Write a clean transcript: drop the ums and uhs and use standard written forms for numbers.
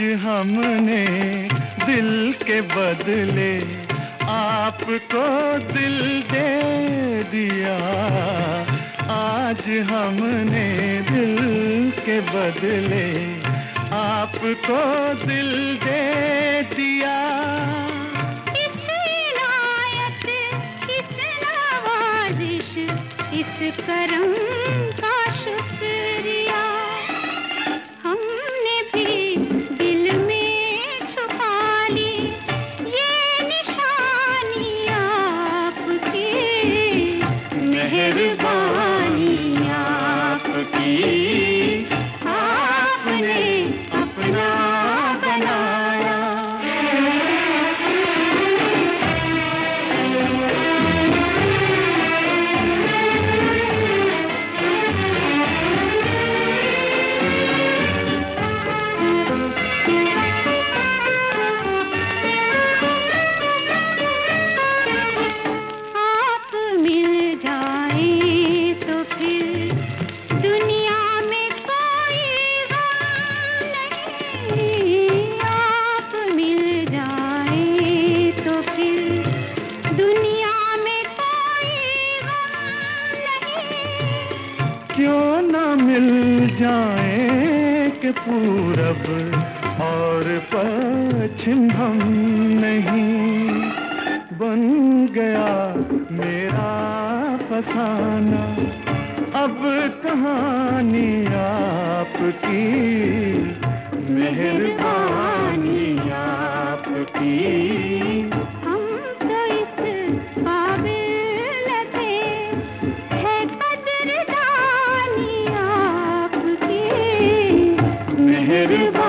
हमने दिल के बदले आपको दिल दे दिया। आज हमने दिल के बदले आपको दिल दे दिया। इस इनायत, इस नवाजिश, इस करम का शुक्रिया हमने भी दिल में छुपा ली। ये निशानी आपकी, मेहरबानी आपकी, आपने अपना बनाया। आप मिल जाएं तो फिर दुनिया में कोई गम नहीं। आप मिल जाएं तो फिर दुनिया में कोई गम नहीं। क्यों ना मिल जाए कि पूरब और पश्चिम हम नहीं। बन गया मेरा फसाना अब कहानी आपकी, मेहरबानी आपकी। हम तो इस काबिल थे, है कदरदानी आपकी, मेहरबानी